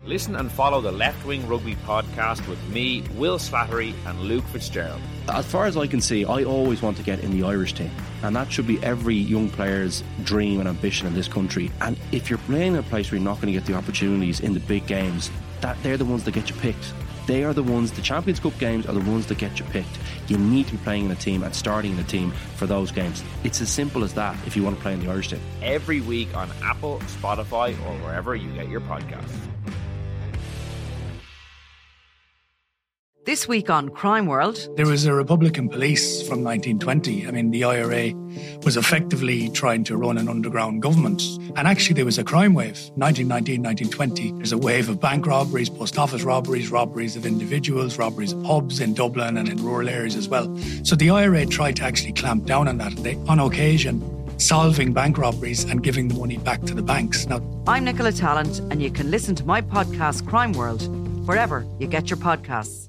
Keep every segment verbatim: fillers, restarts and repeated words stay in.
Listen and follow the Left Wing Rugby podcast with me, Will Slattery and Luke Fitzgerald. As far as I can see, I always want to get in the Irish team, and that should be every young player's dream and ambition in this country. And if you're playing in a place where you're not going to get the opportunities in the big games, that they're the ones that get you picked. They are the ones, the Champions Cup games are the ones that get you picked. You need to be playing in a team and starting in a team for those games. It's as simple as that if you want to play in the Irish team. Every week on Apple, Spotify or wherever you get your podcasts. This week on Crime World. There was a Republican police from nineteen twenty. I mean, the I R A was effectively trying to run an underground government. And actually, there was a crime wave. nineteen nineteen, nineteen twenty. There's a wave of bank robberies, post office robberies, robberies of individuals, robberies of pubs in Dublin and in rural areas as well. So the I R A tried to actually clamp down on that. They, on occasion, solving bank robberies and giving the money back to the banks. Now, I'm Nicola Tallant, and you can listen to my podcast, Crime World, wherever you get your podcasts.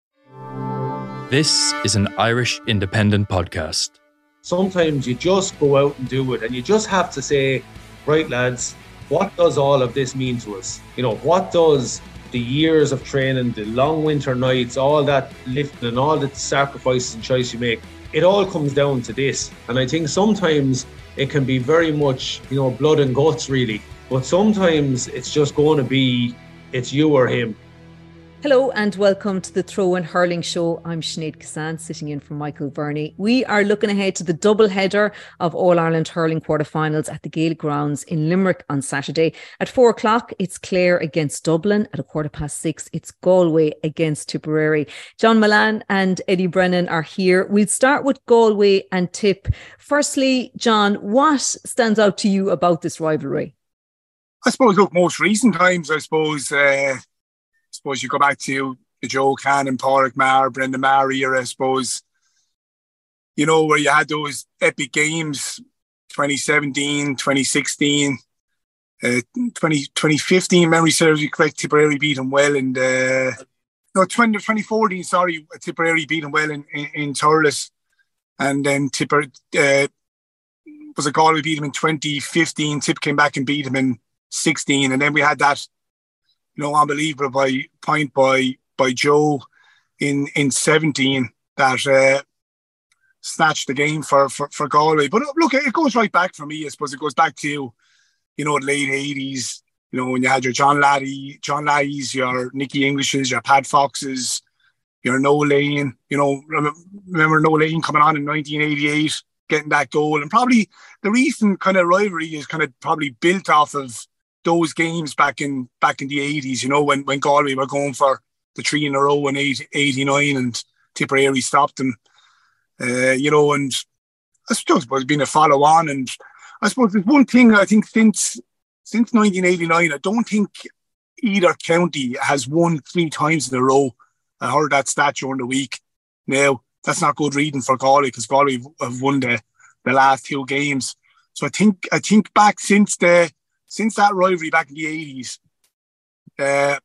This is an Irish Independent podcast. Sometimes you just go out and do it, and you just have to say, right lads, what does all of this mean to us? You know, what does the years of training, the long winter nights, all that lifting and all the sacrifices and choice you make, it all comes down to this. And I think sometimes it can be very much, you know, blood and guts really, but sometimes it's just going to be, it's you or him. Hello and welcome to the Throw and Hurling Show. I'm Sinead Kassan, sitting in for Michael Verney. We are looking ahead to the double header of All-Ireland Hurling quarterfinals at the Gaelic Grounds in Limerick on Saturday. At four o'clock, it's Clare against Dublin. At a quarter past six, it's Galway against Tipperary. John Milan and Eddie Brennan are here. We'll start with Galway and Tip. Firstly, John, what stands out to you about this rivalry? I suppose, look, most recent times, I suppose... Uh... I suppose you go back to the Joe Cannon, Pádraig Maher, Brendan Maher era, I suppose, you know, where you had those epic games, twenty seventeen, twenty sixteen, uh, twenty, twenty fifteen, memory serves me correct, Tipperary beat them well, and uh, no, twenty, twenty fourteen, sorry, Tipperary beat them well in, in, in Thurles, and then Tipper, uh, was a Galway beat them in twenty fifteen, Tip came back and beat them in sixteen, and then we had that, you know, unbelievable by point by by Joe in in seventeen that uh, snatched the game for, for for Galway. But look, it goes right back for me. I suppose it goes back to, you know, the late eighties. You know, when you had your John Laddie, John Laddies, your Nicky Englishes, your Pat Foxes, your Noel Lane. You know, remember Noel Lane coming on in nineteen eighty-eight, getting that goal, and probably the recent kind of rivalry is kind of probably built off of those games back in back in the eighties, you know, when, when Galway were going for the three in a row in eighty-nine and Tipperary stopped them, uh, you know, and I suppose it's been a follow on. And I suppose there's one thing I think since since nineteen eighty-nine, I don't think either county has won three times in a row. I heard that stat during the week. Now, that's not good reading for Galway because Galway have won the, the last two games. So I think I think back since the Since that rivalry back in the eighties, uh,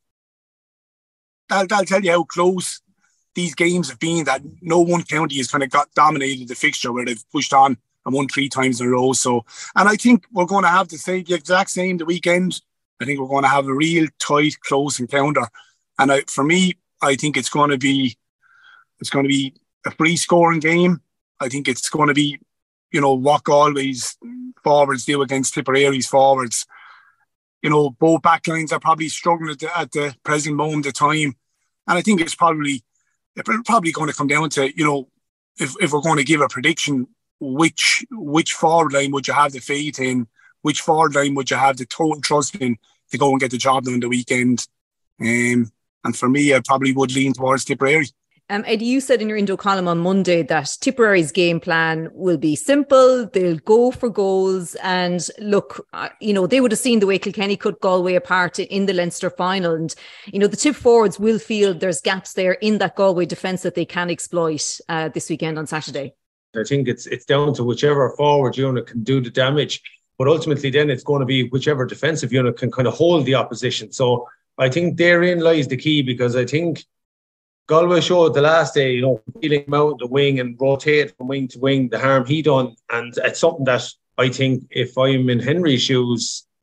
that'll, that'll tell you how close these games have been, that no one county has kind of got dominated the fixture where they've pushed on and won three times in a row. So, and I think we're going to have the same, the exact same the weekend. I think we're going to have a real tight, close encounter. And I, for me, I think it's going to be, it's going to be a free scoring game. I think it's going to be, you know, what Galway's forwards do against Tipperary's forwards. You know, both backlines are probably struggling at the, at the present moment of time. And I think it's probably it's probably going to come down to, you know, if, if we're going to give a prediction, which which forward line would you have the faith in? Which forward line would you have the total trust in to go and get the job done the weekend? Um, and for me, I probably would lean towards Tipperary. Um, Eddie, you said in your Indo column on Monday that Tipperary's game plan will be simple. They'll go for goals. And look, uh, you know, they would have seen the way Kilkenny cut Galway apart in the Leinster final. And, you know, the Tip forwards will feel there's gaps there in that Galway defence that they can exploit uh, this weekend on Saturday. I think it's it's down to whichever forward unit can do the damage. But ultimately then it's going to be whichever defensive unit can kind of hold the opposition. So I think therein lies the key, because I think Galway showed the last day, you know, feeling him out the wing and rotate from wing to wing, the harm he done. And it's something that I think if I'm in Henry's shoes,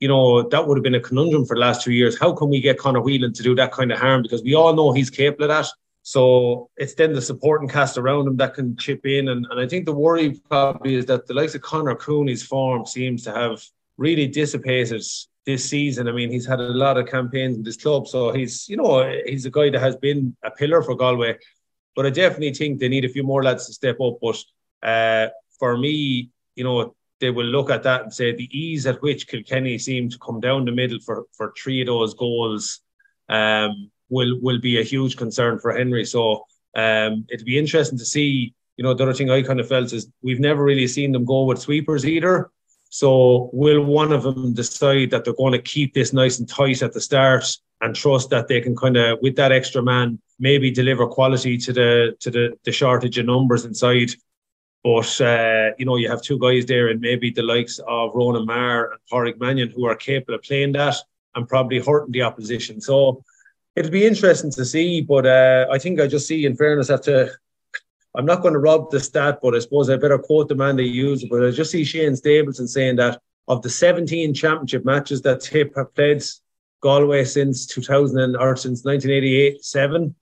you know, that would have been a conundrum for the last two years. How can we get Conor Whelan to do that kind of harm? Because we all know he's capable of that. So it's then the supporting cast around him that can chip in. And, and I think the worry probably is that the likes of Conor Cooney's form seems to have really dissipated this season. I mean, he's had a lot of campaigns in this club. So he's, you know, he's a guy that has been a pillar for Galway. But I definitely think they need a few more lads to step up. But uh, for me, you know, they will look at that and say the ease at which Kilkenny seem to come down the middle for, for three of those goals um, will will be a huge concern for Henry. So um, it'll be interesting to see. You know, the other thing I kind of felt is we've never really seen them go with sweepers either. So will one of them decide that they're going to keep this nice and tight at the start and trust that they can kind of, with that extra man, maybe deliver quality to the to the, the shortage of numbers inside. But, uh, you know, you have two guys there and maybe the likes of Ronan Maher and Pádraig Mannion who are capable of playing that and probably hurting the opposition. So it'll be interesting to see. But uh, I think I just see, in fairness, have to, I'm not going to rob the stat, but I suppose I better quote the man they use. But I just see Shane Stapleton saying that of the seventeen championship matches that Tip have played Galway since two thousand or since nineteen eighty-eight seven,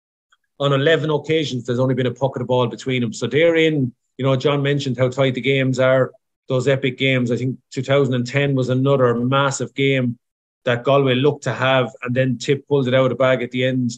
on eleven occasions, there's only been a puck of the ball between them. So they're in. You know, John mentioned how tight the games are, those epic games. I think two thousand ten was another massive game that Galway looked to have, and then Tip pulled it out of the bag at the end.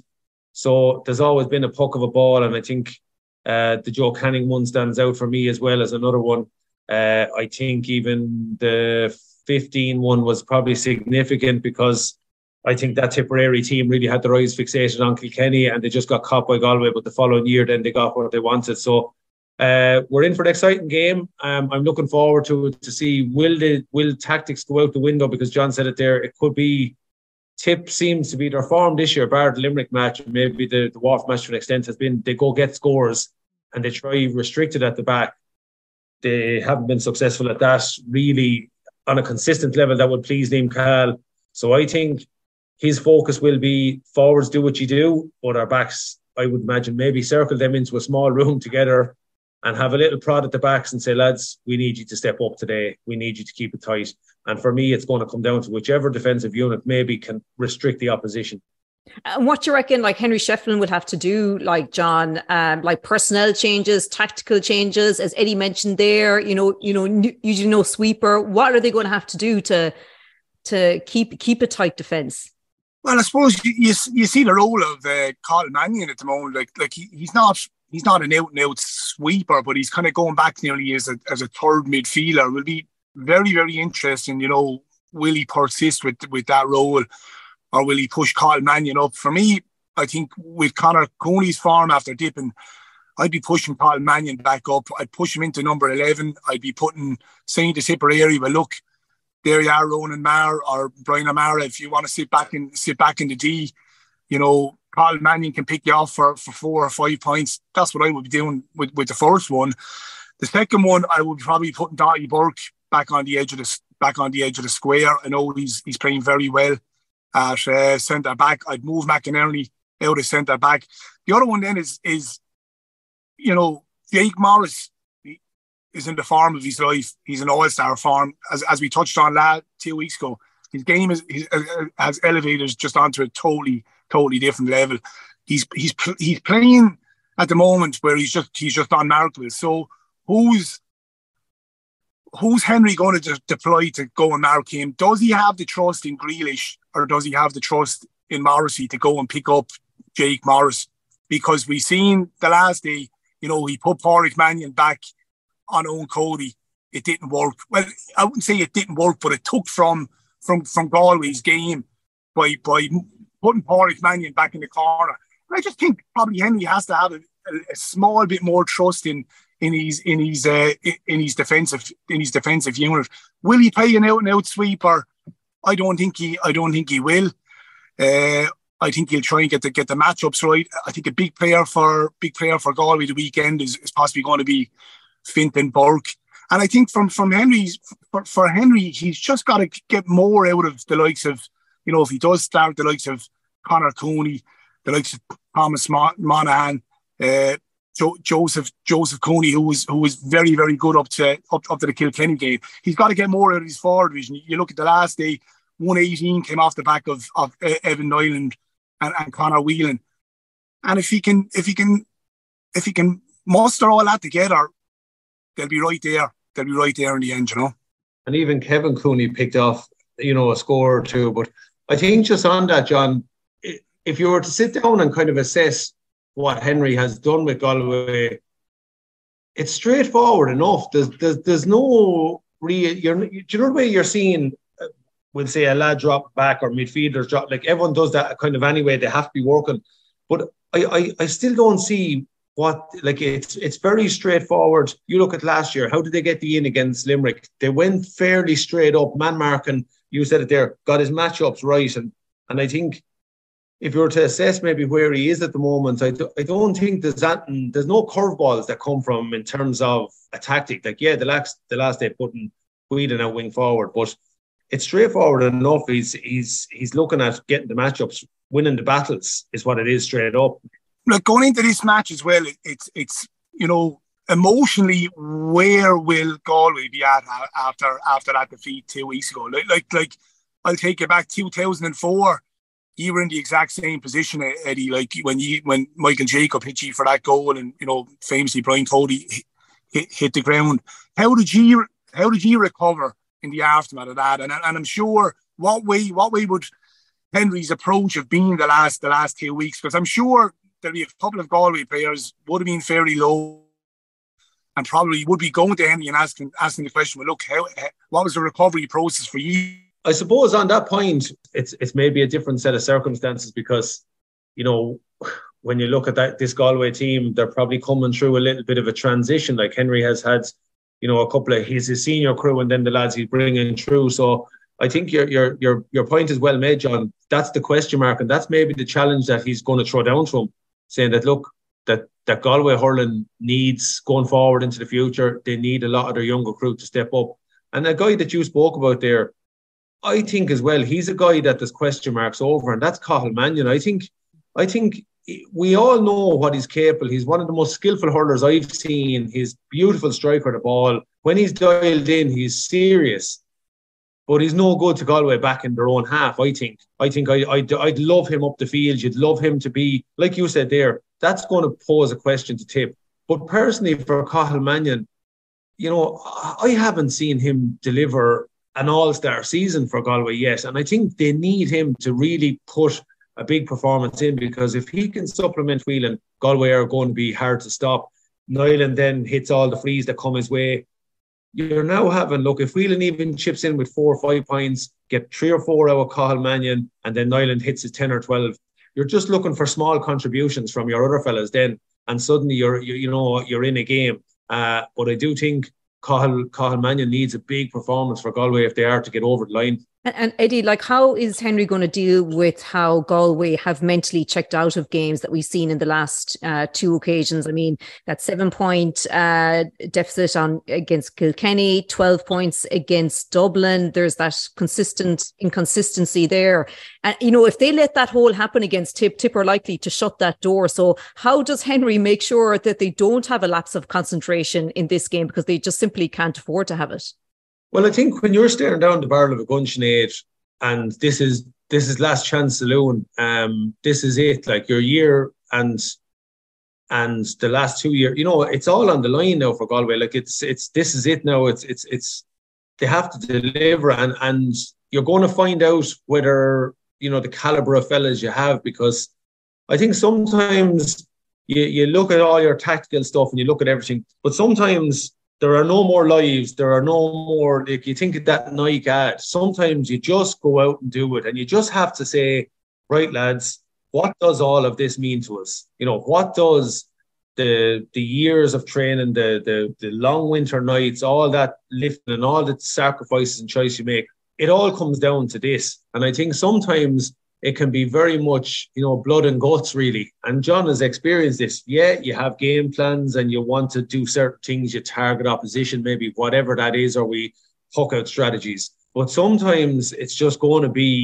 So there's always been a puck of a ball, and I think uh, the Joe Canning one stands out for me as well as another one. Uh, I think even the fifteen one was probably significant because I think that Tipperary team really had their eyes fixated on Kilkenny and they just got caught by Galway, but the following year then they got what they wanted. So Uh, we're in for an exciting game. Um, I'm looking forward to to see will the will tactics go out the window, because John said it there. It could be Tip seems to be their form this year, bar the Limerick match, and maybe the, the Waterford match to an extent has been they go get scores and they try restrict it at the back. They haven't been successful at that really on a consistent level that would please Liam Cahill. So I think his focus will be forwards do what you do, but our backs, I would imagine, maybe circle them into a small room together and have a little prod at the backs and say, lads, we need you to step up today. We need you to keep it tight. And for me, it's going to come down to whichever defensive unit maybe can restrict the opposition. And what do you reckon, like Henry Shefflin would have to do, like John, um, like personnel changes, tactical changes, as Eddie mentioned there, you know, you know, usually no sweeper. What are they going to have to do to to keep keep a tight defence? Well, I suppose you you, you see the role of uh, Cathal Mannion at the moment. Like like he, he's not he's not an out and out sweeper, but he's kind of going back nearly as a as a third midfielder. Will be very very interesting. You know, will he persist with with that role? Or will he push Cathal Mannion up? For me, I think with Conor Cooney's form after dipping, I'd be pushing Cathal Mannion back up. I'd push him into number eleven. I'd be putting, saying to Tipperary, well, look, there you are, Ronan Maher or Brian O'Mara. If you want to sit back and sit back in the D, you know, Cathal Mannion can pick you off for, for four or five points. That's what I would be doing with, with the first one. The second one, I would probably be putting Daithí Burke back on the edge of the back on the edge of the square. I know he's he's playing very well at uh, centre back. I'd move McInerney out of centre back. The other one then is, is you know, Jake Morris he is in the form of his life. He's an all-star form. As as we touched on last two weeks ago, his game is he's, uh, has elevated just onto a totally, totally different level. He's he's he's playing at the moment where he's just he's just unmarkable. So who's who's Henry going to de- deploy to go and mark him? Does he have the trust in Grealish? Or does he have the trust in Morrissey to go and pick up Jake Morris? Because we've seen the last day, you know, he put Pádraig Mannion back on Owen Cody. It didn't work. Well, I wouldn't say it didn't work, but it took from from, from Galway's game by by putting Pádraig Mannion back in the corner. And I just think probably Henry has to have a, a, a small bit more trust in in his in his uh, in his defensive in his defensive unit. Will he play an out and out sweeper? I don't think he. I don't think he will. Uh, I think he'll try and get the get the matchups right. I think a big player for big player for Galway the weekend is, is possibly going to be Fintan Burke. And I think from from Henry's for, for Henry, he's just got to get more out of the likes of, you know, if he does start the likes of Conor Cooney, the likes of Thomas Monaghan, uh, Jo- Joseph Joseph Cooney, who was who was very very good up to up, up to the Kilkenny game. He's got to get more out of his forward division. You look at the last day, one eighteen came off the back of of Evan Nyland and, and Conor Whelan, and if he can if he can if he can muster all that together, they'll be right there. They'll be right there in the end, you know. And even Kevin Cooney picked off, you know, a score or two. But I think just on that, John, if you were to sit down and kind of assess what Henry has done with Galway, it's straightforward enough. There's there's, there's no real. You're, do you know the way you're seeing? Uh, we'll say a lad drop back or midfielders drop. Like everyone does that kind of anyway. They have to be working, but I I, I still don't see what like it's it's very straightforward. You look at last year. How did they get the in against Limerick? They went fairly straight up, man marking. You said it there. Got his matchups right, and and I think, if you were to assess maybe where he is at the moment, I, do, I don't think there's that, there's no curveballs that come from him in terms of a tactic. Like, yeah, the last the last day putting Whedon out wing forward, but it's straightforward enough. He's he's he's looking at getting the matchups, winning the battles is what it is straight up. Like going into this match as well, it, it's it's you know emotionally, where will Galway be at after after that defeat two weeks ago? Like like like I'll take you back two thousand four. You were in the exact same position, Eddie, like when you when Michael Jacob hit you for that goal, and you know famously Brian Cody hit, hit, hit the ground. How did you how did you recover in the aftermath of that? And and I'm sure what way what way would Henry's approach have been the last the last two weeks? Because I'm sure there'll be a couple of Galway players would have been fairly low, and probably would be going to Henry and asking asking the question, well, look, how what was the recovery process for you? I suppose on that point, it's it's maybe a different set of circumstances because, you know, when you look at that this Galway team, they're probably coming through a little bit of a transition. Like Henry has had, you know, a couple of his, his senior crew and then the lads he's bringing through. So I think your your your your point is well made, John. That's the question mark, and that's maybe the challenge that he's going to throw down to him, saying that look, that that Galway hurling needs going forward into the future. They need a lot of their younger crew to step up. And the guy that you spoke about there, I think as well, he's a guy that there's question marks over, and that's Cathal Mannion. I think, I think we all know what he's capable. He's one of the most skillful hurlers I've seen. He's beautiful striker of the ball. When he's dialed in, he's serious. But he's no good to Galway back in their own half, I think. I think I, I'd, I'd love him up the field. You'd love him to be, like you said there, that's going to pose a question to Tip. But personally, for Cathal Mannion, you know, I haven't seen him deliver an all-star season for Galway yet. And I think they need him to really put a big performance in, because if he can supplement Whelan, Galway are going to be hard to stop. Nyland then hits all the frees that come his way. You're now having, look, if Whelan even chips in with four or five points, get three or four out of Cathal Mannion, and then Nyland hits his ten or twelve, you're just looking for small contributions from your other fellas then, and suddenly you're, you, you know, you're in a game. Uh, but I do think Cathal, Cathal Mannion needs a big performance for Galway if they are to get over the line. And, and Eddie, like, how is Henry going to deal with how Galway have mentally checked out of games that we've seen in the last uh, two occasions? I mean, that seven point uh, deficit on against Kilkenny, twelve points against Dublin. There's that consistent inconsistency there. And, you know, if they let that whole happen against Tip, Tip are likely to shut that door. So how does Henry make sure that they don't have a lapse of concentration in this game, because they just simply can't afford to have it? Well, I think when you're staring down the barrel of a gun, Sinead, and this is this is last chance saloon, um, this is it. Like your year and and the last two years, you know, it's all on the line now for Galway. Like it's it's this is it now. It's it's it's they have to deliver, and and you're going to find out whether, you know, the caliber of fellas you have, because I think sometimes you you look at all your tactical stuff and you look at everything, but sometimes there are no more lives. There are no more, like you think of that Nike ad. Sometimes you just go out and do it, and you just have to say, right, lads, what does all of this mean to us? You know, what does the the years of training, the the the long winter nights, all that lifting and all the sacrifices and choice you make, it all comes down to this. And I think sometimes it can be very much, you know, blood and guts, really. And John has experienced this. Yeah, you have game plans and you want to do certain things, you target opposition, maybe whatever that is, or we hook out strategies. But sometimes it's just going to be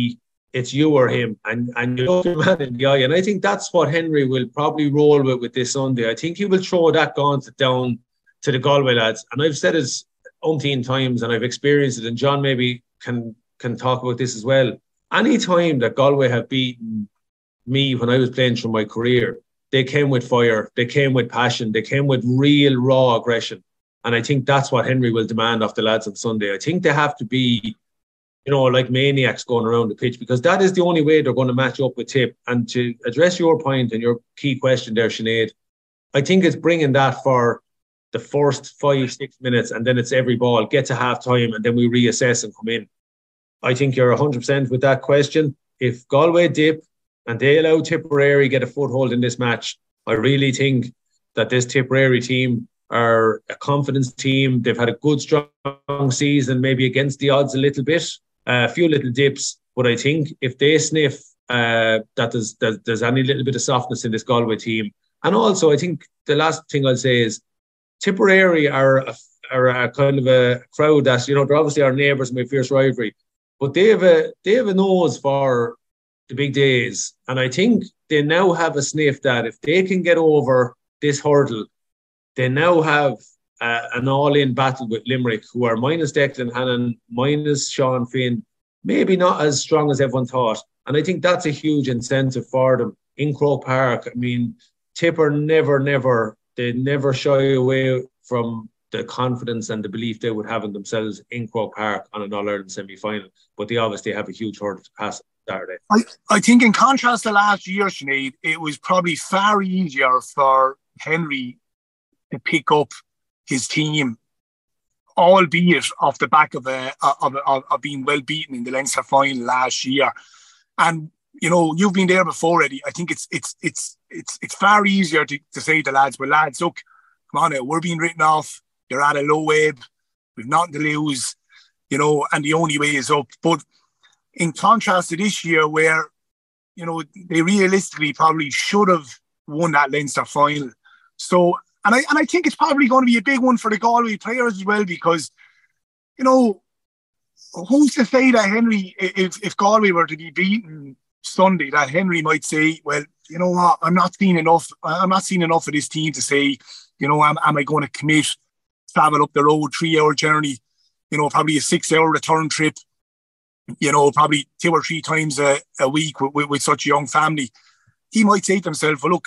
it's you or him, and and you look your man in the eye. And I think that's what Henry will probably roll with with this Sunday. I think he will throw that gauntlet down to the Galway lads. And I've said it umpteen times, and I've experienced it, and John maybe can can talk about this as well. Any time that Galway have beaten me when I was playing through my career, they came with fire, they came with passion, they came with real raw aggression. And I think that's what Henry will demand of the lads on Sunday. I think they have to be, you know, like maniacs going around the pitch, because that is the only way they're going to match up with Tip. And to address your point and your key question there, Sinead, I think it's bringing that for the first five, six minutes, and then it's every ball, get to half time, and then we reassess and come in. I think you're one hundred percent with that question. If Galway dip and they allow Tipperary get a foothold in this match, I really think that this Tipperary team are a confidence team. They've had a good, strong season, maybe against the odds a little bit, uh, a few little dips. But I think if they sniff uh, that there's, there's, there's any little bit of softness in this Galway team. And also, I think the last thing I'll say is Tipperary are a, are a kind of a crowd that, you know, they're obviously our neighbours and we have fierce rivalry, but they have a, they have a nose for the big days. And I think they now have a sniff that if they can get over this hurdle, they now have uh, an all-in battle with Limerick, who are minus Declan Hannon, minus Sean Finn, maybe not as strong as everyone thought. And I think that's a huge incentive for them in Croke Park. I mean, Tipper never, never, they never shy away from the confidence and the belief they would have in themselves in Croke Park on an All-Ireland semi-final. But they obviously have a huge hurdle to pass Saturday. I, I think in contrast to last year, Sinead, it was probably far easier for Henry to pick up his team, albeit off the back of, a, of, of, of being well beaten in the Leinster final last year. And, you know, you've been there before, Eddie. I think it's it's it's it's it's far easier to, to say to lads, well, lads, look, come on now, we're being written off. You're at a low ebb. We've nothing to lose, you know, and the only way is up. But in contrast to this year, where, you know, they realistically probably should have won that Leinster final. So, and I and I think it's probably going to be a big one for the Galway players as well, because, you know, who's to say that Henry, if, if Galway were to be beaten Sunday, that Henry might say, well, you know what, I'm not seeing enough, I'm not seeing enough of this team to say, you know, am, am I going to commit, travel up the road, three-hour journey, you know, probably a six-hour return trip, you know, probably two or three times a, a week with, with, with such a young family. He might say to himself, well, look,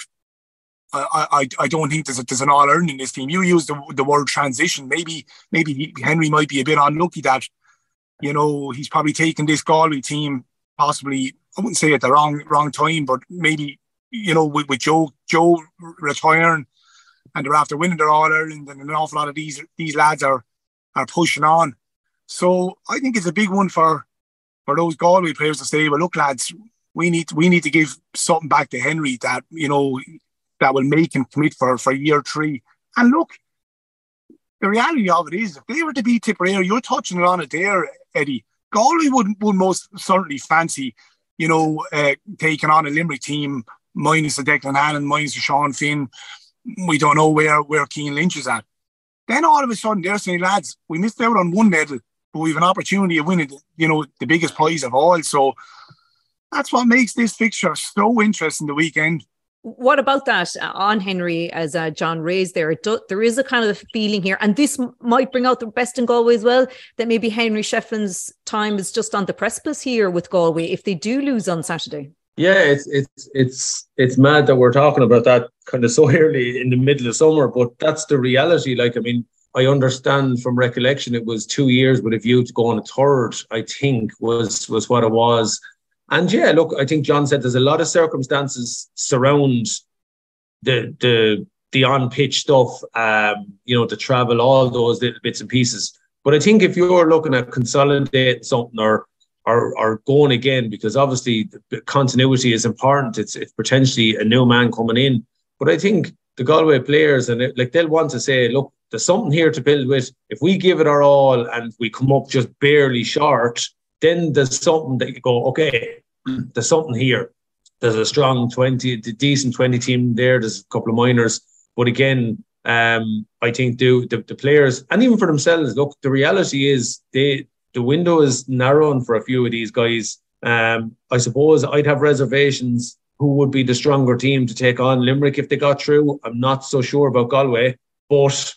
I, I, I don't think there's, a, there's an all-Ireland in this team. You use the, the word transition. Maybe maybe he, Henry might be a bit unlucky that, you know, he's probably taken this Galway team possibly, I wouldn't say at the wrong wrong time, but maybe, you know, with, with Joe Joe retiring and they're after winning their All-Ireland, and an awful lot of these these lads are are pushing on. So I think it's a big one for for those Galway players to say, well, look, lads, we need we need to give something back to Henry that, you know, that will make him commit for, for year three. And look, the reality of it is, if they were to beat Tipperary, you're touching on it there, Eddie, Galway would, would most certainly fancy, you know, uh, taking on a Limerick team, minus the Declan Hannon, minus the Sean Finn. We don't know where, where Cian Lynch is at. Then all of a sudden, they're saying, lads, we missed out on one medal, but we have an opportunity of winning, you know, the biggest prize of all. So that's what makes this fixture so interesting the weekend. What about that on Henry, as uh, John raised there? Do, there is a kind of a feeling here, and this m- might bring out the best in Galway as well, that maybe Henry Shefflin's time is just on the precipice here with Galway if they do lose on Saturday. Yeah, it's it's it's it's mad that we're talking about that kind of so early in the middle of summer, but that's the reality. Like, I mean, I understand from recollection it was two years with a view to going a third, I think, was was what it was. And yeah, look, I think John said there's a lot of circumstances surround the the the on-pitch stuff, um, you know, the travel, all those little bits and pieces. But I think if you're looking at consolidating something or or, or going again, because obviously the continuity is important, it's it's potentially a new man coming in. But I think the Galway players, and it, like, they'll want to say, look, there's something here to build with. If we give it our all and we come up just barely short, then there's something that you go, okay, there's something here. There's a strong twenty, decent twenty team there. There's a couple of minors. But again, um, I think the, the, the players, and even for themselves, look, the reality is they the window is narrowing for a few of these guys. Um, I suppose I'd have reservations who would be the stronger team to take on Limerick if they got through. I'm not so sure about Galway, but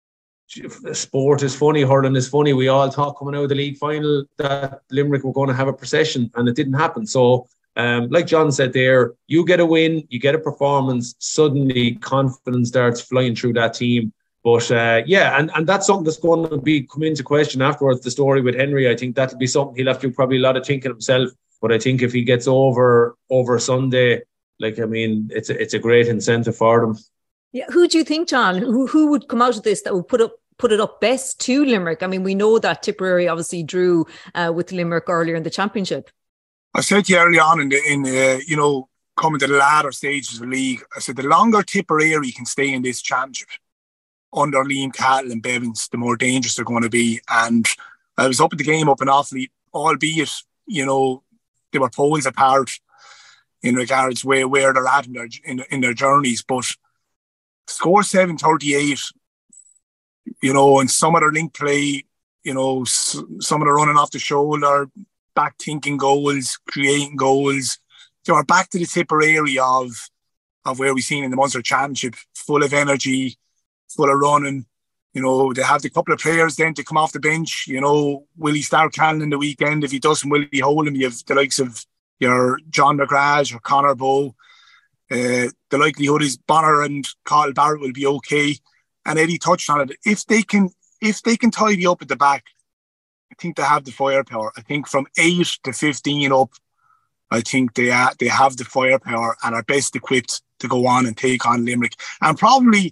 sport is funny, hurling is funny. We all thought coming out of the league final that Limerick were going to have a procession, and it didn't happen. So, um, like John said there, you get a win, you get a performance, suddenly confidence starts flying through that team. But uh, yeah, and, and that's something that's going to be come into question afterwards. The story with Henry, I think that'll be something he'll have to do probably a lot of thinking himself. But I think if he gets over over Sunday, like, I mean, it's a, it's a great incentive for them. Yeah, who do you think, John? Who who would come out of this that would put up put it up best to Limerick? I mean, we know that Tipperary obviously drew uh, with Limerick earlier in the championship. I said to you early on in the in uh, you know, coming to the latter stages of the league, I said the longer Tipperary can stay in this championship under Liam Cahill and Bevins, the more dangerous they're going to be. And I was up at the game up in Offaly, albeit, you know, they were poles apart in regards where, where they're at in their, in, in their journeys. But score seven thirty-eight, you know, and some of their link play, you know, s- some of the running off the shoulder, back thinking goals, creating goals. They are back to the Tipperary of, of where we've seen in the Munster Championship, full of energy, full of running. You know, they have the couple of players then to come off the bench. You know, will he start Callan in the weekend? If he doesn't, will he hold him? You have the likes of your John McGrath or Conor Bowe. Uh, the likelihood is Bonner and Kyle Barrett will be okay. And Eddie touched on it. If they can, if they can tidy up at the back, I think they have the firepower. I think from eight to fifteen up, I think they are, they have the firepower and are best equipped to go on and take on Limerick. And probably.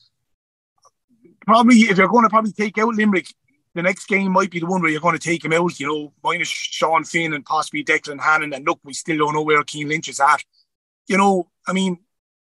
Probably, if you're going to probably take out Limerick, the next game might be the one where you're going to take him out, you know, minus Sean Finn and possibly Declan Hannon. And look, we still don't know where Cian Lynch is at. You know, I mean,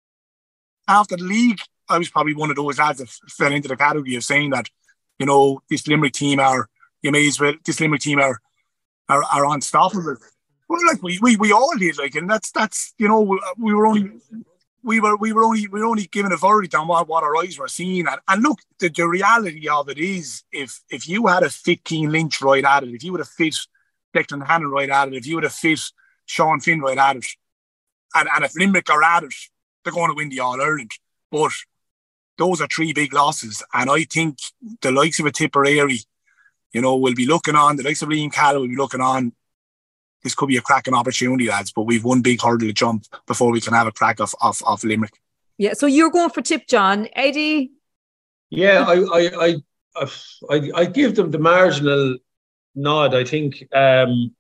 after the league, I was probably one of those lads that fell into the category of saying that, you know, this Limerick team are, you may as well, this Limerick team are are, are unstoppable. Well, like we, we we all did, like, and that's that's you know, we, we were only. We were we were only we were only given a verdict on what, what our eyes were seeing. And, and look, the, the reality of it is if if you had a fit Cian Lynch right at it, if you would have fit Declan Hannon right at it, if you would have fit Sean Finn right at it, and, and if Limerick are at it, they're going to win the All-Ireland. But those are three big losses. And I think the likes of a Tipperary, you know, will be looking on, the likes of Liam Cahill will be looking on. This could be a cracking opportunity, lads, but we've one big hurdle to jump before we can have a crack off off, off Limerick. Yeah, so you're going for Tip, John. Eddie? Yeah, I I I I, I give them the marginal nod. I think um,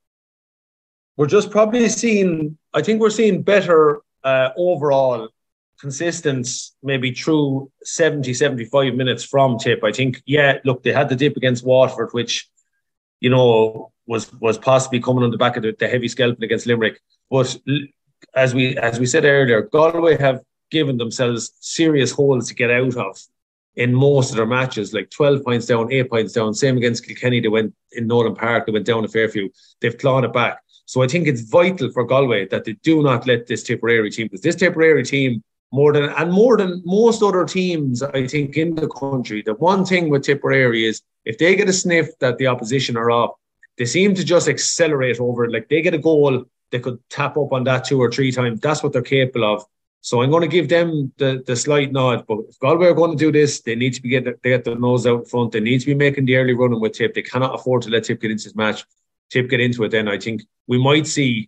we're just probably seeing, I think we're seeing better uh, overall consistent, maybe through seventy, seventy-five minutes from Tip. I think, yeah, look, they had the dip against Waterford, which, you know, was was possibly coming on the back of the, the heavy scalping against Limerick. But as we as we said earlier, Galway have given themselves serious holes to get out of in most of their matches, like twelve points down, eight points down. Same against Kilkenny, they went in Nolan Park, they went down a fair few. They've clawed it back. So I think it's vital for Galway that they do not let this Tipperary team, because this Tipperary team, more than and more than most other teams, I think, in the country, the one thing with Tipperary is if they get a sniff that the opposition are up, they seem to just accelerate over it. Like they get a goal, they could tap up on that two or three times. That's what they're capable of. So I'm going to give them the, the slight nod. But if Galway are going to do this, they need to be get they get their nose out in front. They need to be making the early running with Tip. They cannot afford to let Tip get into this match. Tip get into it, then I think we might see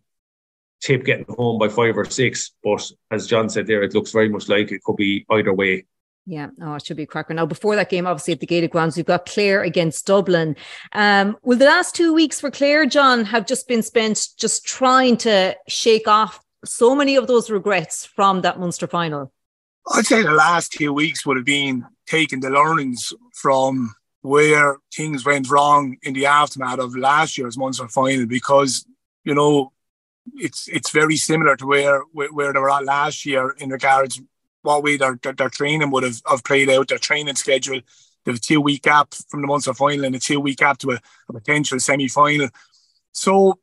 Tip getting home by five or six. But as John said there, it looks very much like it could be either way. Yeah, oh, it should be a cracker. Now, before that game, obviously at the Gaelic Grounds, we've got Clare against Dublin. Um, will the last two weeks for Clare, John, have just been spent just trying to shake off so many of those regrets from that Munster final? I'd say the last two weeks would have been taking the learnings from where things went wrong in the aftermath of last year's Munster final, because, you know, it's it's very similar to where where they were at last year in regards what way their, their, their training would have, have played out, their training schedule. They have a two-week gap from the Munster final and a two-week gap to a, a potential semi-final. So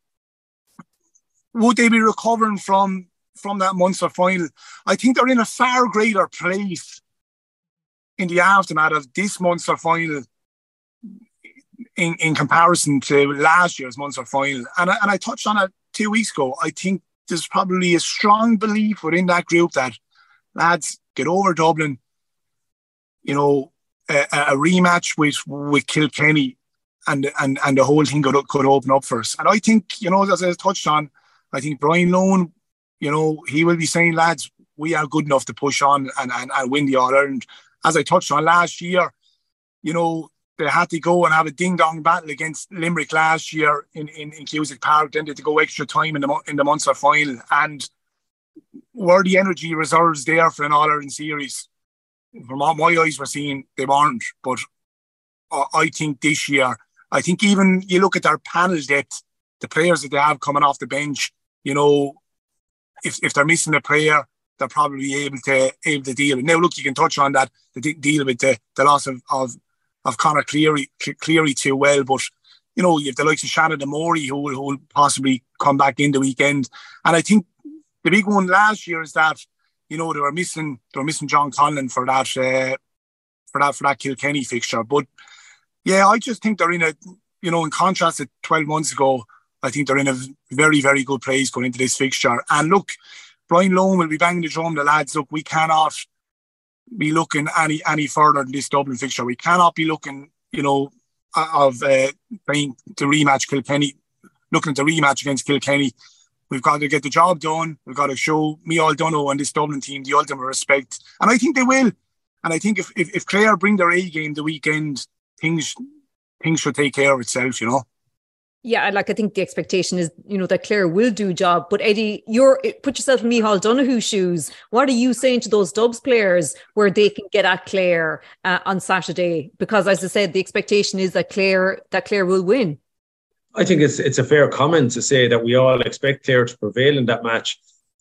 would they be recovering from, from that Munster final? I think they're in a far greater place in the aftermath of this Munster final in, in comparison to last year's Munster final. And I, and I touched on it two weeks ago, I think there's probably a strong belief within that group that, lads, get over Dublin, you know, a, a rematch with, with Kilkenny and, and, and the whole thing could, could open up for us. And I think, you know, as I touched on, I think Brian Lohan, you know, he will be saying, lads, we are good enough to push on and, and, and win the All-Ireland. As I touched on last year, you know, they had to go and have a ding-dong battle against Limerick last year in, in, in Cusack Park. Then they had to go extra time in the in the Munster final. And were the energy reserves there for an All-Ireland series? From what my eyes were seeing, they weren't. But I think this year, I think even you look at their panel depth, the players that they have coming off the bench, you know, if if they're missing a player, they're probably able to able to deal with. Now, look, you can touch on that, the deal with the, the loss of, of of Conor Cleary, Cleary too well, but you know, you have the likes of Shannon Demori who will, who will possibly come back in the weekend. And I think the big one last year is that, you know, they were missing they were missing John Conlon for that uh, for that for that Kilkenny fixture. But yeah, I just think they're in a, you know, in contrast to twelve months ago, I think they're in a very, very good place going into this fixture. And look, Brian Lohan will be banging the drum, the lads, look, we cannot be looking any any further than this Dublin fixture. We cannot be looking, you know, of uh, playing the rematch Kilkenny, looking at the rematch against Kilkenny. We've got to get the job done. We've got to show Micheál Donoghue and this Dublin team the ultimate respect. And I think they will. And I think if, if, if Clare bring their A game the weekend, things things should take care of itself, you know. Yeah, like I think the expectation is, you know, that Clare will do job. But Eddie, you're put yourself in Micheál Donoghue's shoes. What are you saying to those Dubs players where they can get at Clare uh, on Saturday? Because as I said, the expectation is that Clare that Clare will win. I think it's it's a fair comment to say that we all expect Clare to prevail in that match.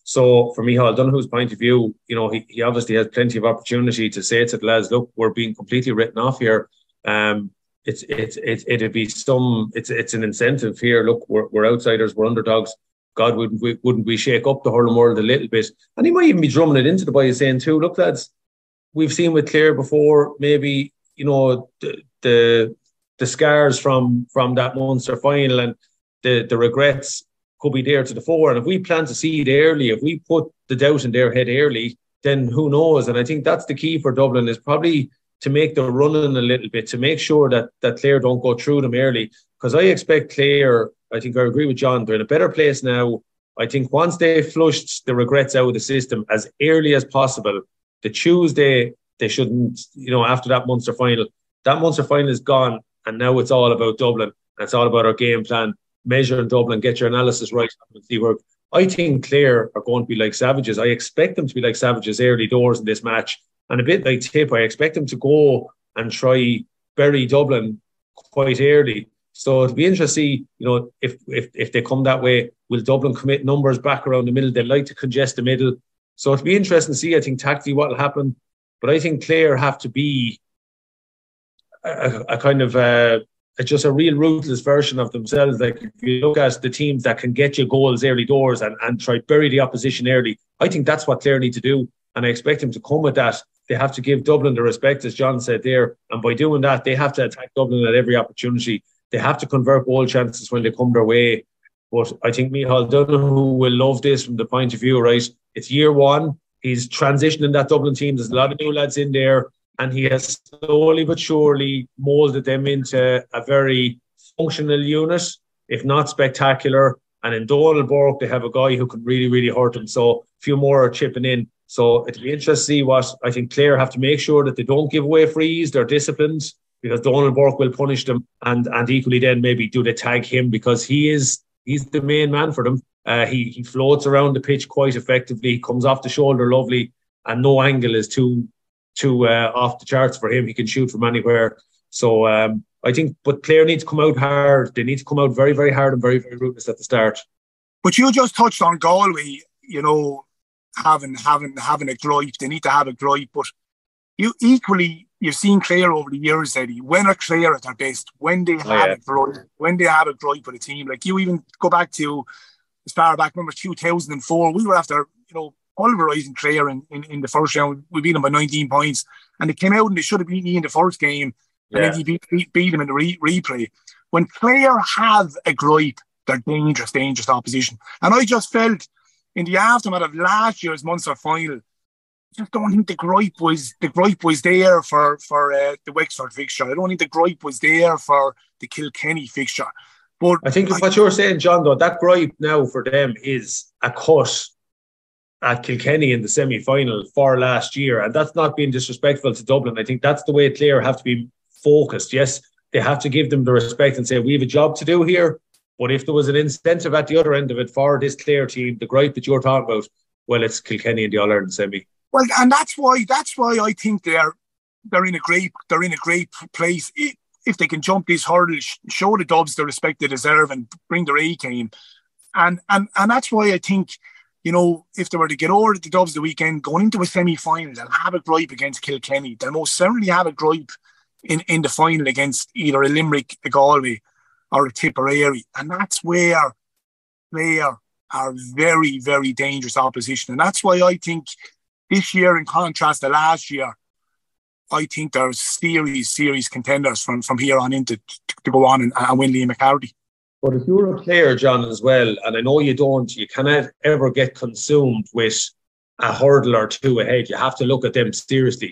So from Micheál Donoghue's point of view, you know, he, he obviously has plenty of opportunity to say to the lads, look, we're being completely written off here. Um, It's it's it's it'd be some it's it's an incentive here. Look, we're we're outsiders, we're underdogs. God, wouldn't we wouldn't we shake up the hurling world a little bit? And he might even be drumming it into the boys, saying too, look, lads, we've seen with Clare before. Maybe, you know, the the, the scars from from that Munster final and the the regrets could be there to the fore. And if we plant a seed early, if we put the doubt in their head early, then who knows? And I think that's the key for Dublin, is probably to make the running a little bit, to make sure that that Clare don't go through them early. Because I expect Clare, I think I agree with John, they're in a better place now. I think once they flushed the regrets out of the system as early as possible, the Tuesday, they shouldn't, you know, after that Munster final, that Munster final is gone, and now it's all about Dublin. It's all about our game plan. Measure in Dublin, get your analysis right, and see where. I think Clare are going to be like savages. I expect them to be like savages early doors in this match. And a bit like Tip, I expect them to go and try bury Dublin quite early. So it'll be interesting to see, you know, if if if they come that way, will Dublin commit numbers back around the middle? They like to congest the middle. So it'll be interesting to see, I think, tactically what will happen. But I think Clare have to be a, a kind of a, a, just a real ruthless version of themselves. Like if you look at the teams that can get you goals early doors and, and try bury the opposition early, I think that's what Clare need to do. And I expect them to come with that. They have to give Dublin the respect, as John said there. And by doing that, they have to attack Dublin at every opportunity. They have to convert goal chances when they come their way. But I think Micheál Donoghue will love this from the point of view, right? It's year one. He's transitioning that Dublin team. There's a lot of new lads in there. And he has slowly but surely moulded them into a very functional unit, if not spectacular. And in Donald Burke, they have a guy who can really, really hurt them. So a few more are chipping in. So it'll be interesting to see what I think Clare have to make sure that they don't give away frees, they're disciplined, because Donald Burke will punish them, and and equally then maybe do they tag him, because he is he's the main man for them. Uh, he he floats around the pitch quite effectively, he comes off the shoulder lovely, and no angle is too too uh, off the charts for him. He can shoot from anywhere. So um, I think, but Clare need to come out hard. They need to come out very, very hard and very, very ruthless at the start. But you just touched on Galway, you know, having having having a gripe. They need to have a gripe. But you equally, you've seen Clare over the years, Eddie. When are Clare at their best? When they have oh, yeah. a gripe, when they have a gripe with a team. Like you even go back to as far back, remember two thousand four, we were after, you know, pulverising Clare in, in, in the first round. We beat them by nineteen points. And they came out and they should have beaten you in the first game. And yeah. then you beat, beat, beat them in the re- replay. When Clare have a gripe, they're dangerous, dangerous opposition. And I just felt in the aftermath of last year's Munster final, I just don't think the gripe was the gripe was there for for uh, the Wexford fixture. I don't think the gripe was there for the Kilkenny fixture. But I think I, what you're saying, John, though, that gripe now for them is a cut at Kilkenny in the semi-final for last year, and that's not being disrespectful to Dublin. I think that's the way Clare have to be focused. Yes, they have to give them the respect and say, we have a job to do here, but if there was an incentive at the other end of it for this Clare team, the gripe that you're talking about, well, it's Kilkenny in the All-Ireland semi. Well, and that's why that's why I think they're they're in a great they're in a great place. If, if they can jump these hurdles, show the Dubs the respect they deserve and bring their A game. And and and that's why I think, you know, if they were to get over the Dubs the weekend, going into a semi-final, they'll have a gripe against Kilkenny. They'll most certainly have a gripe in, in the final against either a Limerick, a Galway, or a Tipperary. And that's where they are, are very, very dangerous opposition. And that's why I think this year, in contrast to last year, I think there's serious, serious contenders from, from here on in to, to go on and, and win Liam McCarthy. But if you're a player, John, as well, and I know you don't, you cannot ever get consumed with a hurdle or two ahead. You have to look at them seriously.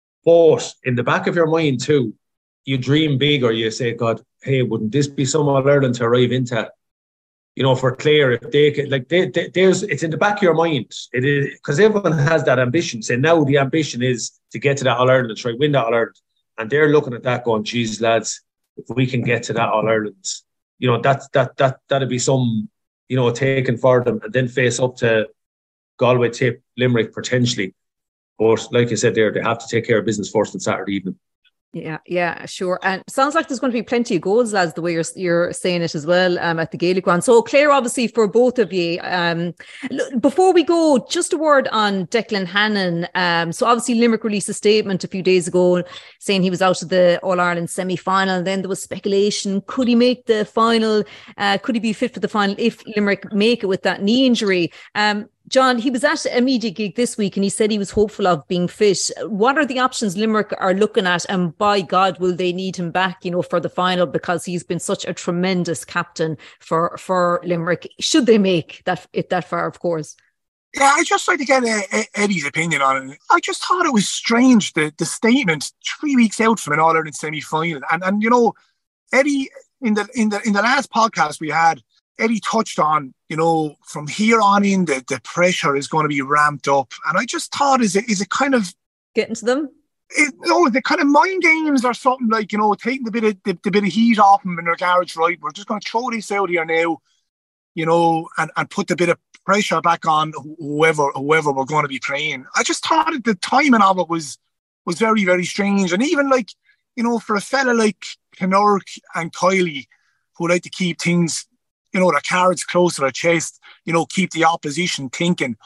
But in the back of your mind too, you dream big, or you say, God, hey, wouldn't this be some All-Ireland to arrive into? You know, for Clare, if they could, like, they, they, there's, it's in the back of your mind. It is, because everyone has that ambition. Say, now the ambition is to get to that All-Ireland and try to win that All-Ireland. And they're looking at that going, geez, lads, if we can get to that All-Ireland, you know, that, that, that, that'd be some, you know, taken for them, and then face up to Galway, Tip, Limerick, potentially. But like you said there, they have to take care of business first on Saturday evening. Yeah, yeah, sure. And it sounds like there's going to be plenty of goals, lads, the way you're you're saying it as well, um, at the Gaelic ground. So, Claire, obviously, for both of you, um, look, before we go, just a word on Declan Hannon. Um, so, obviously, Limerick released a statement a few days ago saying he was out of the All-Ireland semi-final. Then there was speculation, could he make the final? Uh, could he be fit for the final if Limerick make it with that knee injury? Um, John, he was at a media gig this week and he said he was hopeful of being fit. What are the options Limerick are looking at? And by God, will they need him back, you know, for the final, because he's been such a tremendous captain for, for Limerick, should they make that it that far, of course. Yeah, I just like to get uh, Eddie's opinion on it. I just thought it was strange, the, the statement three weeks out from an All-Ireland semi-final. And, and, you know, Eddie, in the, in the, in the last podcast we had, Eddie touched on, you know, from here on in, the, the pressure is going to be ramped up. And I just thought, is it is it kind of... Getting to them? It, no, the kind of mind games or something, like, you know, taking the bit of the, the bit of heat off them in regards, right, we're just going to throw this out here now, you know, and, and put the bit of pressure back on whoever whoever we're going to be playing. I just thought that the timing of it was, was very, very strange. And even, like, you know, for a fella like Kinnerk and Kiley, who like to keep things... you know, their cards close to their chest, you know, keep the opposition thinking.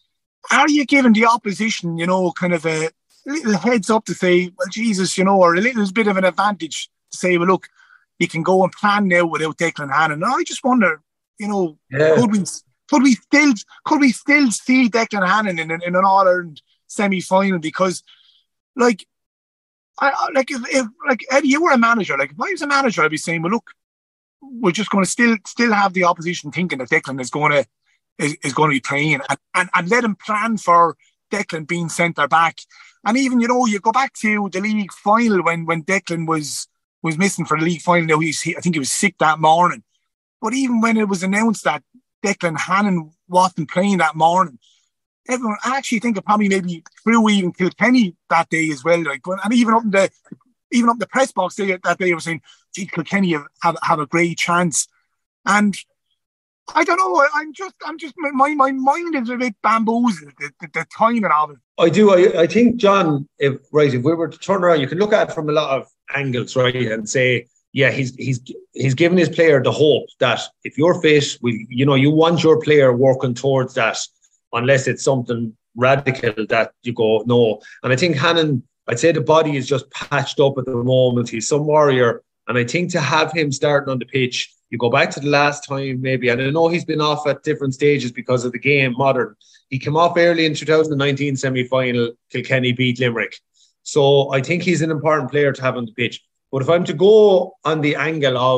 Are you giving the opposition, you know, kind of a little heads up to say, well, Jesus, you know, or a little bit of an advantage to say, well, look, you can go and plan now without Declan Hannon. And I just wonder, you know, yeah. could we could we still could we still see Declan Hannon in, in, in an All-Ireland semi-final? Because, like, I like if, if like Eddie, you were a manager. Like, if I was a manager, I'd be saying, well, look, we're just going to still still have the opposition thinking that Declan is going to is, is going to be playing, and, and, and let him plan for Declan being centre back. And even, you know, you go back to the league final when when Declan was was missing for the league final. Now he's he, I think he was sick that morning. But even when it was announced that Declan Hannon wasn't playing that morning, everyone, I actually think it probably maybe threw even Kilkenny that day as well. Like, and even up in the even up in the press box they, that day, they were saying, gee, Kilkenny have, have, have a great chance. And I don't know, I, I'm just, I'm just, my, my mind is a bit bamboozled, the, the, the timing of it. I do, I, I think, John, if, right, if we were to turn around, you can look at it from a lot of angles, right, and say, yeah, he's he's he's given his player the hope that if you're fit, we, you know, you want your player working towards that, unless it's something radical that you go, no. And I think Hannon, I'd say the body is just patched up at the moment. He's some warrior. And I think to have him starting on the pitch, you go back to the last time maybe, and I know he's been off at different stages because of the game, modern. He came off early in two thousand nineteen semi-final, Kilkenny beat Limerick. So I think he's an important player to have on the pitch. But if I'm to go on the angle of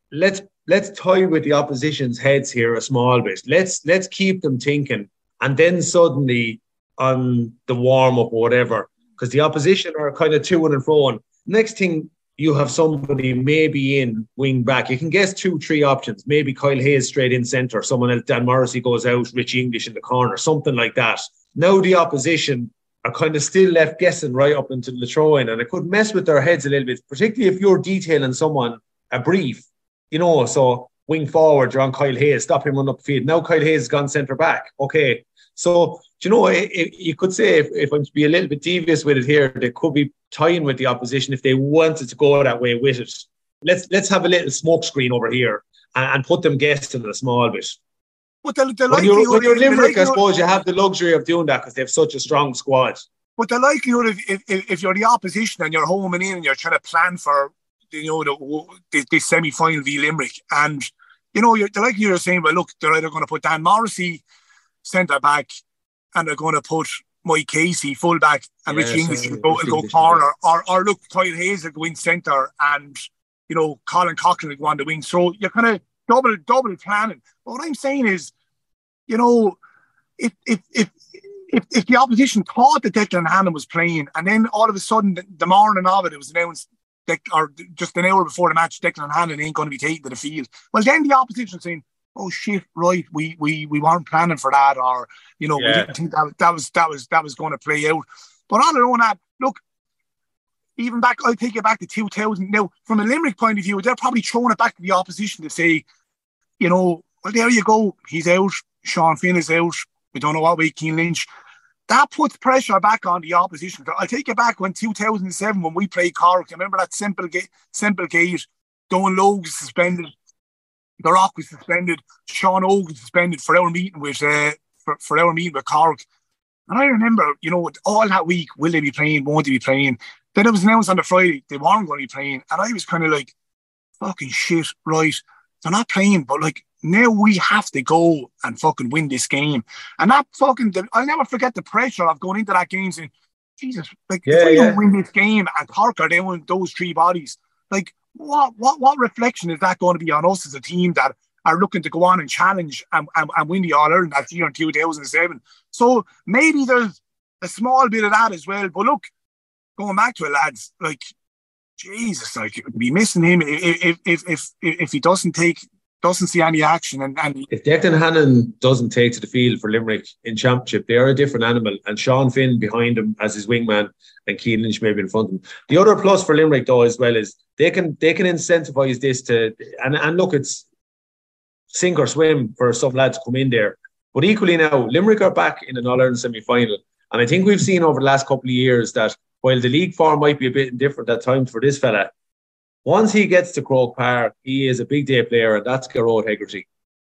let's let's toy with the opposition's heads here a small bit. Let's let's keep them thinking, and then suddenly on the warm up or whatever, because the opposition are kind of to and fro. And next thing, you have somebody maybe in wing back. You can guess two, three options. Maybe Kyle Hayes straight in centre. Someone else, Dan Morrissey goes out, Richie English in the corner, something like that. Now the opposition are kind of still left guessing right up into the throw-in, and it could mess with their heads a little bit, particularly if you're detailing someone a brief, you know, so wing forward, you're on Kyle Hayes, stop him run up the field. Now Kyle Hayes has gone centre back. Okay. So, you know, it, it, you could say, if, if I'm to be a little bit devious with it here, they could be tying with the opposition if they wanted to go that way with it. Let's let's have a little smoke screen over here and, and put them guessing a small bit. But the, the when, you're, when you're Limerick, I suppose you have the luxury of doing that because they have such a strong squad. But the likelihood, if, if, if you're the opposition and you're home and in and you're trying to plan for, you know, the, the, the semi-final v Limerick, and, you know, you're, the likelihood you're saying, well, look, they're either going to put Dan Morrissey centre back, and they're going to put Mike Casey full back, and yeah, Richie English will go, go corner, or or look, Kyle Hayes will go in centre, and you know Colin Coughlin will go on the wing. So you're kind of double double planning. But what I'm saying is, you know, if if if if, if the opposition thought that Declan Hannon was playing, and then all of a sudden the, the morning of it, it was announced, that, or just an hour before the match, Declan Hannon ain't going to be taken to the field. Well, then the opposition saying, oh shit, right, we we we weren't planning for that, or you know, yeah. we didn't think that that was that was that was going to play out. But all along that, look, even back, I'll take it back to two thousand. Now, from a Limerick point of view, they're probably throwing it back to the opposition to say, you know, well, there you go, he's out, Sean Finn is out, we don't know what way Cian Lynch. That puts pressure back on the opposition. I'll take it back when two thousand seven, when we played Cork. Remember that simple gate, simple gate, Donal Logue was suspended, The Rock was suspended, Sean Ogue was suspended for our meeting with uh, for, for our meeting with Cork. And I remember, you know, all that week, will they be playing, won't they be playing? Then it was announced on the Friday they weren't going to be playing. And I was kind of like, fucking shit, right? They're not playing, but like, now we have to go and fucking win this game. And that fucking, I'll never forget the pressure of going into that game saying, Jesus, like, yeah, if we yeah. don't win this game and Cork are down those three bodies, like, what what what reflection is that going to be on us as a team that are looking to go on and challenge and, and, and win the All-Ireland that year in two thousand seven? So maybe there's a small bit of that as well. But look, going back to it, lads, like, Jesus, like, you'd be missing him if if if if, if he doesn't take doesn't see any action. And, and if Declan Hannon doesn't take to the field for Limerick in Championship, they are a different animal. And Sean Finn behind him as his wingman, and Cian Lynch maybe in front of him. The other plus for Limerick though as well is they can they can incentivise this to and, and look, it's sink or swim for some lads to come in there. But equally now, Limerick are back in an All-Ireland semi-final. And I think we've seen over the last couple of years that while the league form might be a bit different at times for this fella, once he gets to Croke Park, he is a big day player, and that's Gearóid Hegarty.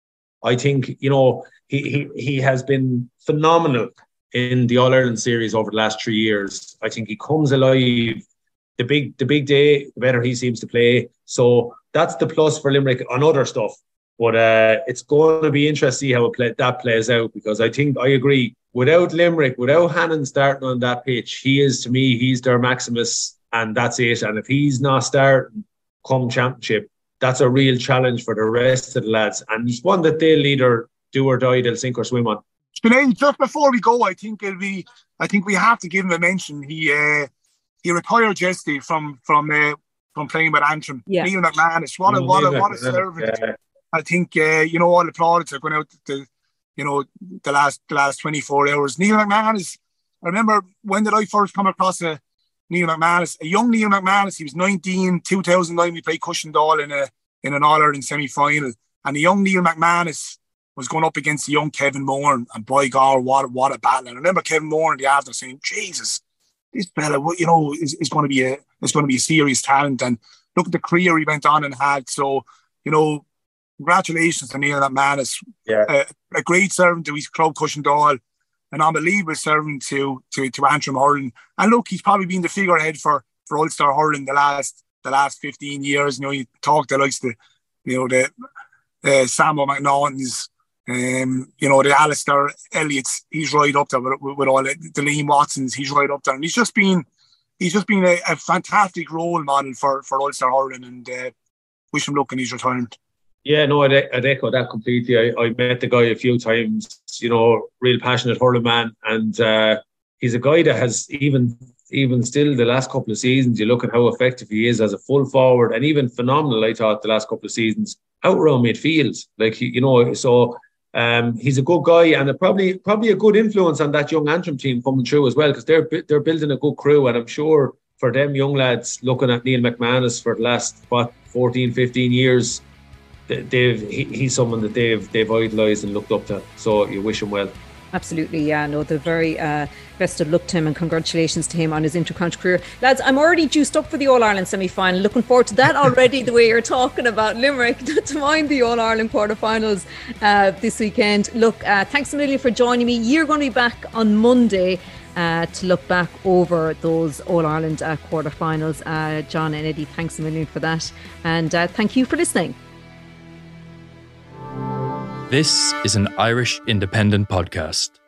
I think, you know, he he he has been phenomenal in the All-Ireland series over the last three years. I think he comes alive. The big the big day, the better he seems to play. So that's the plus for Limerick on other stuff. But uh, it's going to be interesting to see how it play, that plays out, because I think, I agree, without Limerick, without Hannon starting on that pitch, he is, to me, he's their Maximus, and that's it. And if he's not starting come Championship, that's a real challenge for the rest of the lads. And it's one that they'll either do or die, they'll sink or swim on. Sinead, just before we go, I think it'll be, I think we have to give him a mention. He uh, he retired yesterday from from uh, from playing with Antrim. Yeah. Neil McManus, what a what a what a servant. Yeah. I think uh, you know, all the plaudits are going out to, you know, the last the last twenty-four hours. Neil McManus, I remember, when did I first come across a Neil McManus, a young Neil McManus? He was nineteen, two thousand nine, we played Cushendall in a in an All-Ireland semi-final, and the young Neil McManus was going up against the young Kevin Moore, and by God, what, what a battle. And I remember Kevin Moore in the after saying, Jesus, this fella, you know, is, is going to be a is going to be a serious talent. And look at the career he went on and had. So, you know, congratulations to Neil McManus. Yeah. Uh, a great servant to his club, Cushendall, an unbelievable servant to to to Antrim hurling. And look, he's probably been the figurehead for for Ulster hurling the last the last fifteen years. You know, you talk to likes the, you know, the uh, Samuel McNaughtons, um, you know, the Alistair Elliott's. He's right up there with, with all the, the Liam Watsons. He's right up there, and he's just been he's just been a, a fantastic role model for for Ulster hurling. And uh, wish him luck in his retirement. Yeah, no, I'd, I'd echo that completely. I, I met the guy a few times, you know, real passionate hurling man. And uh, he's a guy that has even even still the last couple of seasons, you look at how effective he is as a full forward, and even phenomenal, I thought, the last couple of seasons, out around midfield. Like, you know, so um, he's a good guy, and a probably probably a good influence on that young Antrim team coming through as well, because they're, they're building a good crew. And I'm sure for them young lads looking at Neil McManus for the last, what, fourteen, fifteen years, they've he, he's someone that they've they've idolised and looked up to. So you wish him well. Absolutely, yeah. No, the very uh, best of luck to him, and congratulations to him on his inter-county career. Lads, I'm already juiced up for the All-Ireland semi-final. Looking forward to that already, the way you're talking about Limerick to mind the All-Ireland quarter-finals uh, this weekend. Look, uh, thanks a million for joining me. You're going to be back on Monday uh, to look back over those All-Ireland uh, quarter-finals. Uh, John and Eddie, thanks a million for that. And uh, thank you for listening. This is an Irish Independent podcast.